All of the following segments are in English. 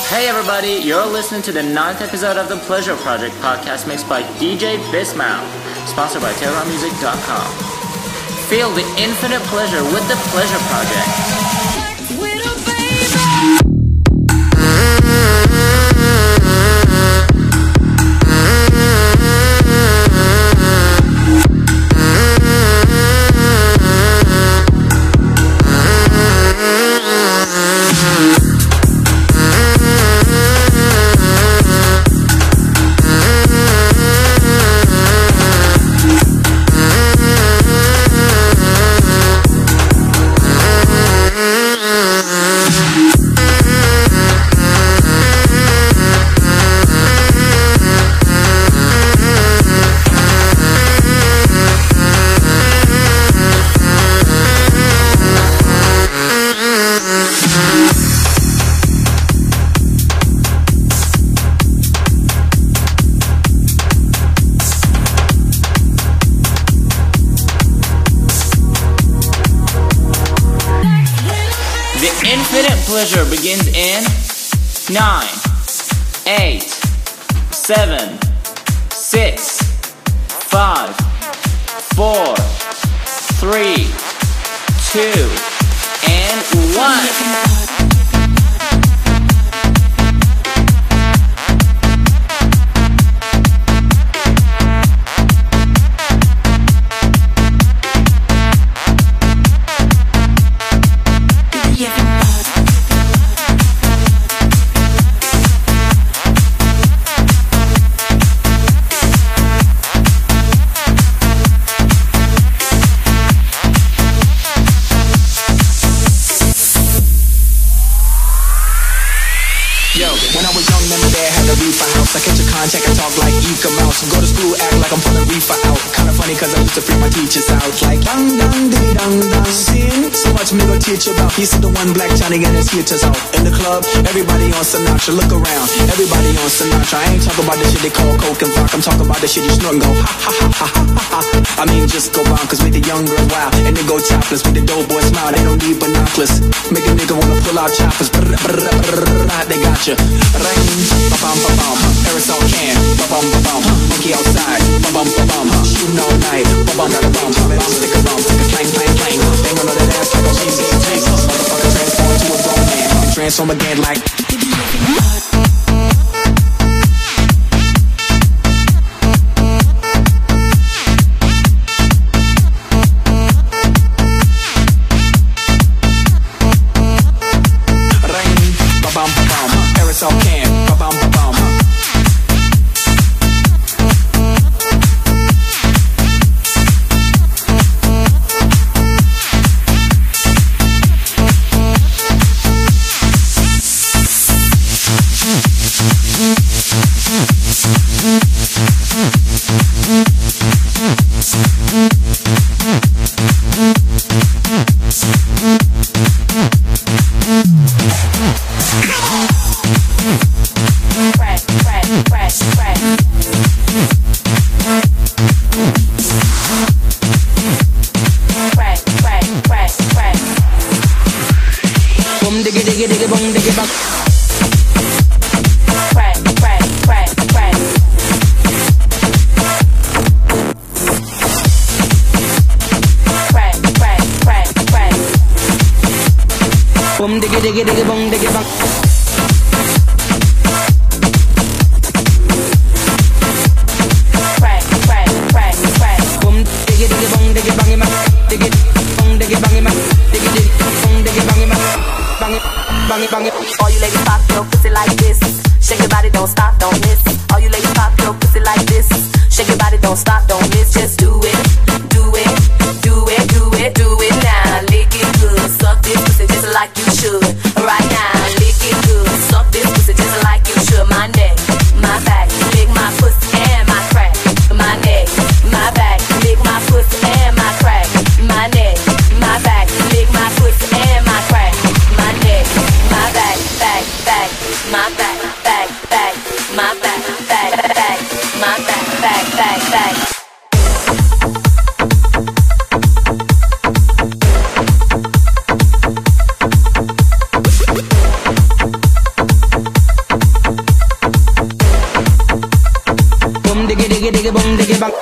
Hey everybody, you're listening to the 9th episode of the Pleasure Project podcast mixed by DJ Bismouth, sponsored by TerraMusic.com. Feel the infinite pleasure with the Pleasure Project. Little baby. Infinite pleasure begins in 9, 8, 7, 6, 5, 4, 3, 2, and 1. I catch a contact and talk like Eka Mouse. Go to school, act like I'm pulling reefer out. Kinda funny cause I used to freak my teachers out. Like dang dang diddy dang dang. Sin, so much me go teach about. He said the one black Johnny and his hitters out. In the club, everybody on Sinatra. Look around, everybody on Sinatra. I ain't talking about the shit they call coke and rock. I'm talking about the shit you snort and go ha ha ha ha ha ha. I mean just go bonkers with the young girl wild. And they go topless with the dope boy smile. They don't need binoculars. Make a nigga wanna pull out choppers. They got you. Rain, ba-bum, ba-bum. Aerosol can, ba-bum, ba-bum. Monkey outside, ba-bum, ba-bum. Shooting all night, ba-bum, ba-bum. Stick around, clang, clang, clang. Bang on that ass like a cheesy taste. Motherfucker transform to a grown man. Transform again like rain, ba-bum, ba-bum. Aerosol can, ba-bum, ba-bum. Boom diggy diggy diggy boom diggy bang. Crack crack crack crack. Boom diggy diggy boom diggy bang man. Diggy boom diggy bang man. Diggy diggy boom diggy bang man. Bang it bang it bang it. All you ladies pop your pussy like this. Shake your body, don't stop, don't miss. All you ladies pop your pussy like this. Shake your body, don't stop, don't miss. Just do it, do it, do it, do it, do it now. Lick it good, suck this pussy just like you should. Right now, lick it good, suck this pussy just like you should. My neck, my back, lick my pussy and my crack. My neck, my back, lick my pussy and my crack. My neck, my back, lick my pussy and my crack. My neck, my back, back, back, my back, back, back, my back, back, back, my back, back, back, back. diggy diggy boom diggy bang.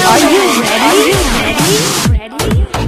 Are you ready?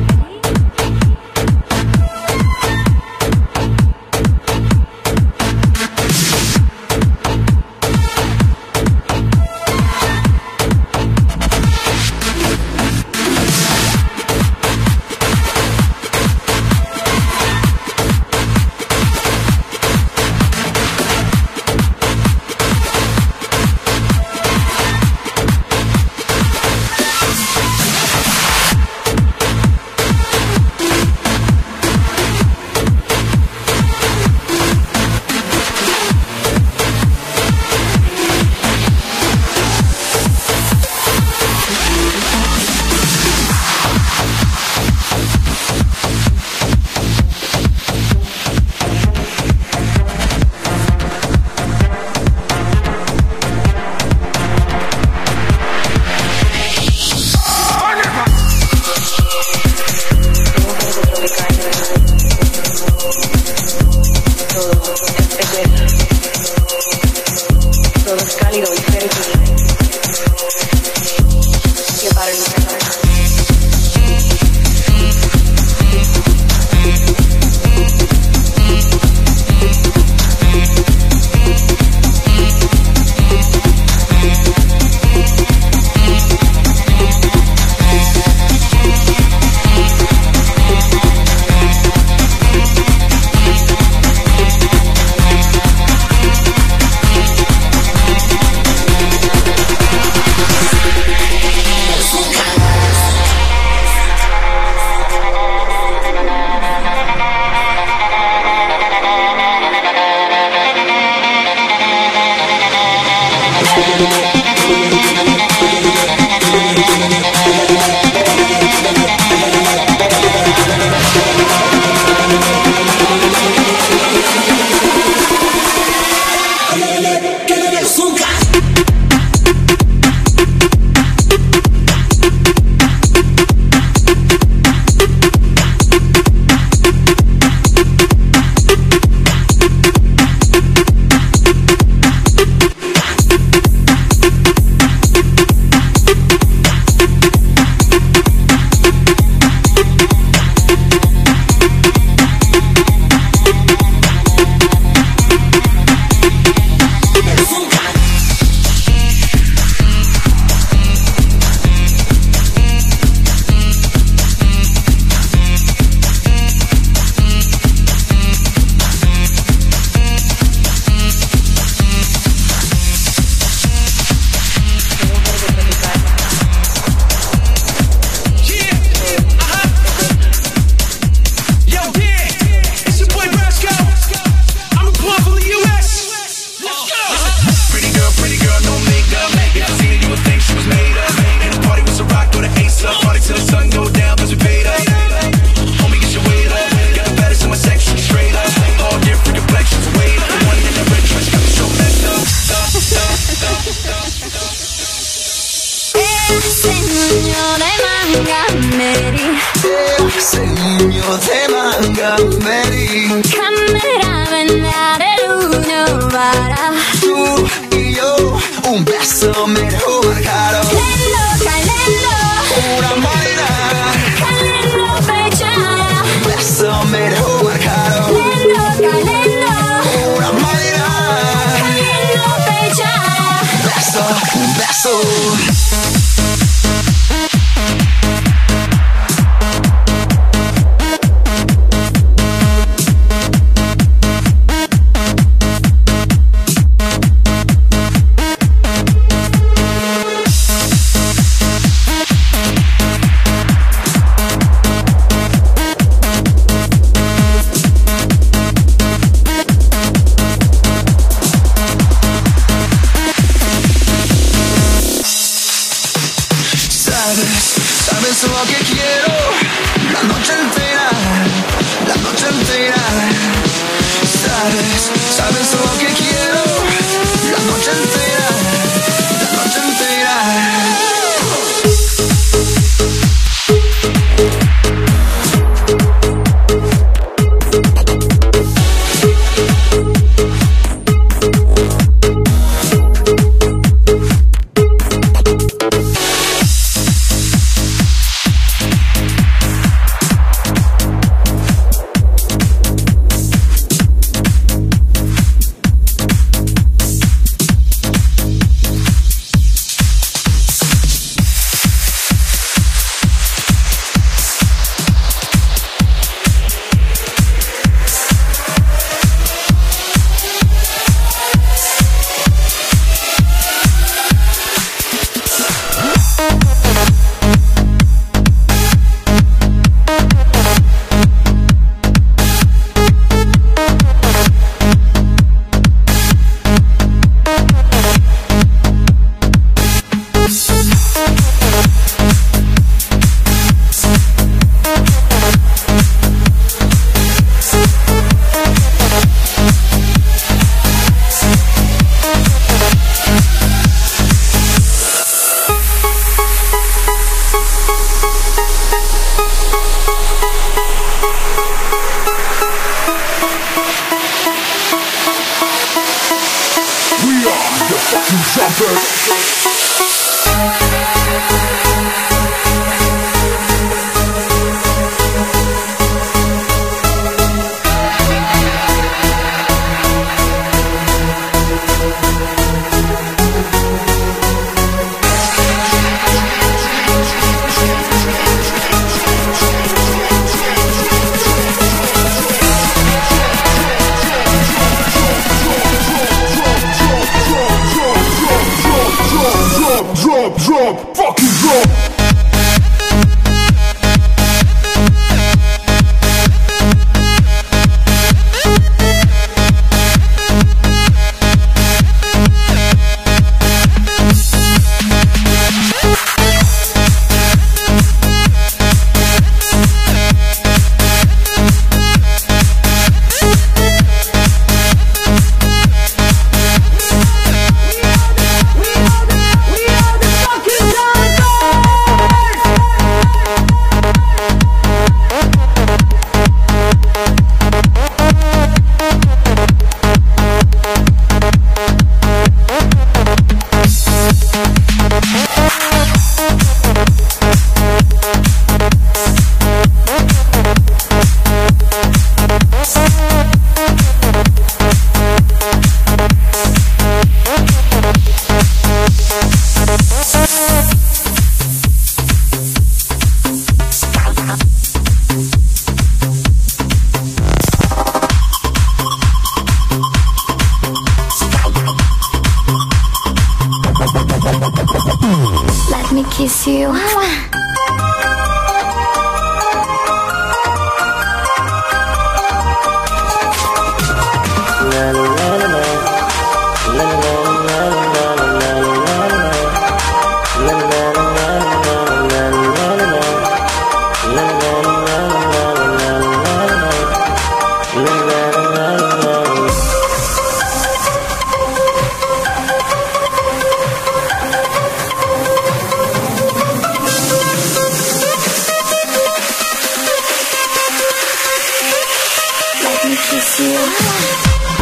Segno te manga meri 카메라맨 나를 운영봐라 Tu y yo un beso mejor caro calendo Una manera calendo bella beso mejor caro calendo Una manera calendo bella beso un beso Sabes lo que quiero la noche entera, la noche entera. Sabes lo que quiero la noche entera, la noche entera. kiss you. Let me kiss you.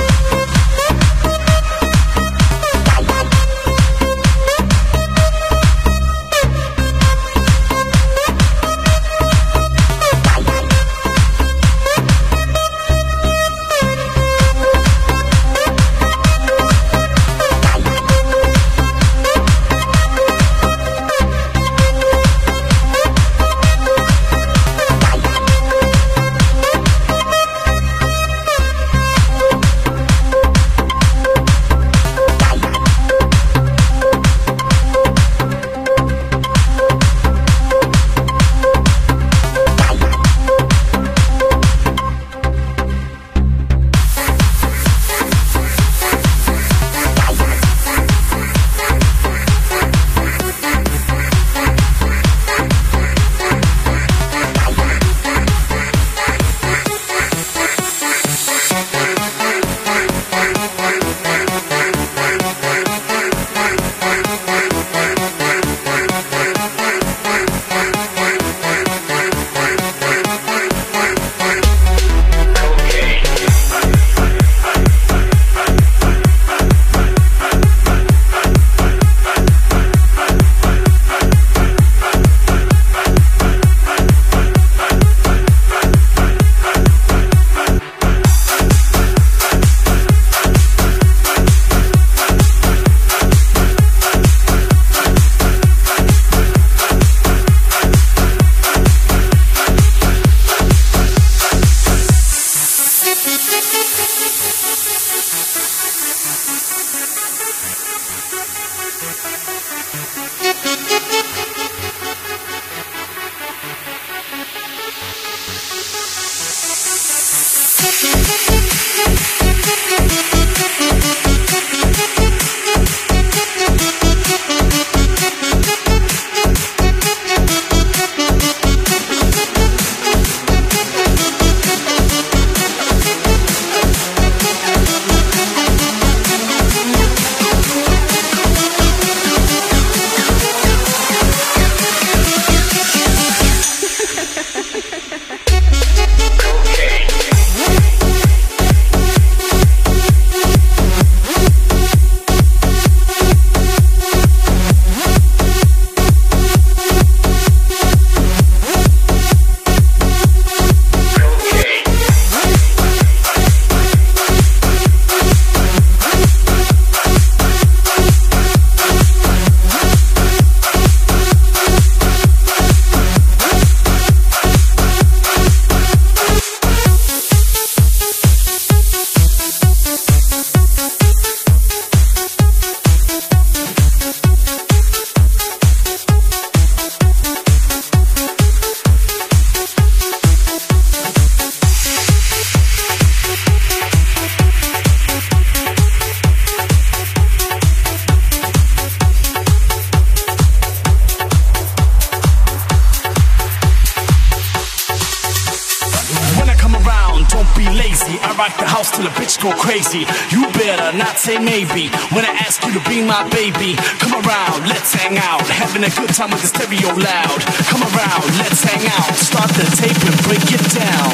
rock the house till a bitch go crazy. You better not say maybe when I ask you to be my baby. Come around, let's hang out, having a good time with the stereo loud. Come around, let's hang out, start the tape and break it down.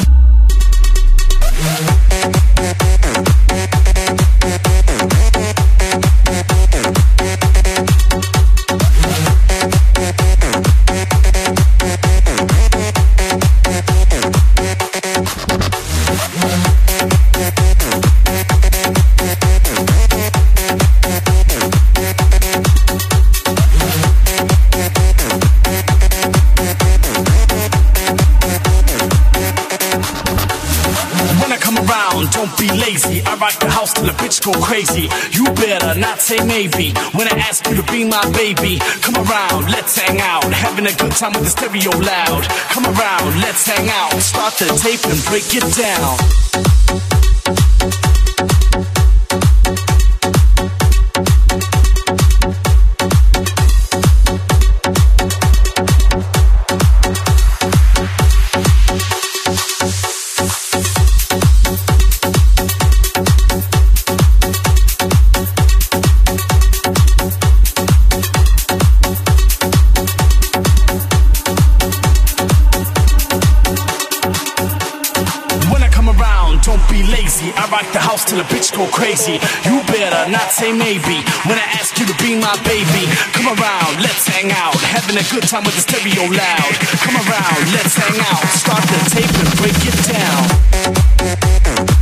Don't be lazy. I rock the house till the bitch go crazy. You better not say maybe when I ask you to be my baby. Come around, let's hang out, having a good time with the stereo loud. Come around, let's hang out, start the tape and break it down. I rock the house till the bitch go crazy. You better not say maybe when I ask you to be my baby. Come around, let's hang out, having a good time with the stereo loud. Come around, let's hang out, start the tape and break it down.